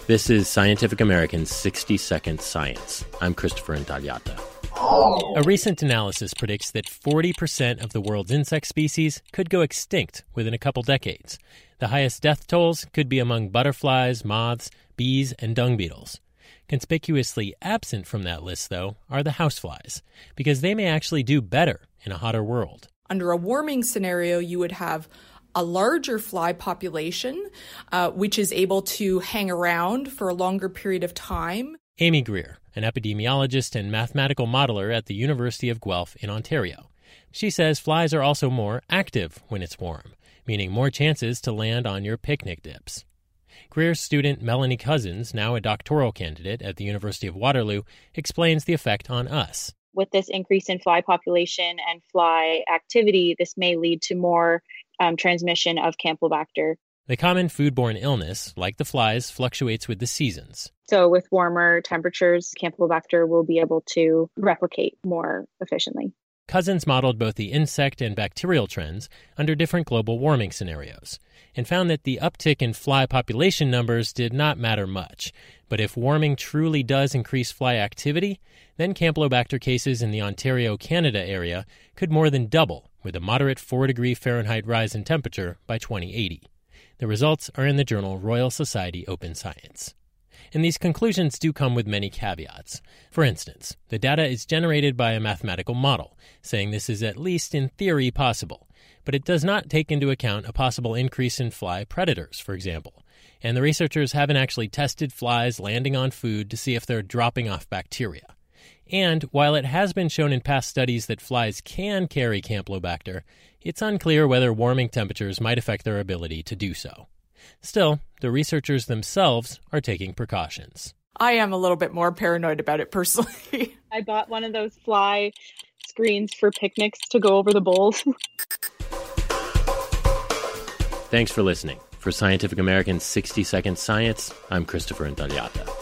This is Scientific American's 60-Second Science. I'm Christopher Intagliata. A recent analysis predicts that 40% of the world's insect species could go extinct within a couple decades. The highest death tolls could be among butterflies, moths, bees, and dung beetles. Conspicuously absent from that list, though, are the houseflies, because they may actually do better in a hotter world. Under a warming scenario, you would have a larger fly population, which is able to hang around for a longer period of time. Amy Greer, an epidemiologist and mathematical modeler at the University of Guelph in Ontario. She says flies are also more active when it's warm, meaning more chances to land on your picnic dips. Greer's student Melanie Cousins, now a doctoral candidate at the University of Waterloo, explains the effect on us. With this increase in fly population and fly activity, this may lead to more transmission of Campylobacter. The common foodborne illness, like the flies, fluctuates with the seasons. So with warmer temperatures, Campylobacter will be able to replicate more efficiently. Cousins modeled both the insect and bacterial trends under different global warming scenarios and found that the uptick in fly population numbers did not matter much. But if warming truly does increase fly activity, then Campylobacter cases in the Ontario, Canada area could more than double, with a moderate 4-degree Fahrenheit rise in temperature by 2080. The results are in the journal Royal Society Open Science. And these conclusions do come with many caveats. For instance, the data is generated by a mathematical model, saying this is at least in theory possible. But it does not take into account a possible increase in fly predators, for example. And the researchers haven't actually tested flies landing on food to see if they're dropping off bacteria. And while it has been shown in past studies that flies can carry Campylobacter, it's unclear whether warming temperatures might affect their ability to do so. Still, the researchers themselves are taking precautions. I am a little bit more paranoid about it personally. I bought one of those fly screens for picnics to go over the bowls. Thanks for listening. For Scientific American's 60-Second Science, I'm Christopher Intagliata.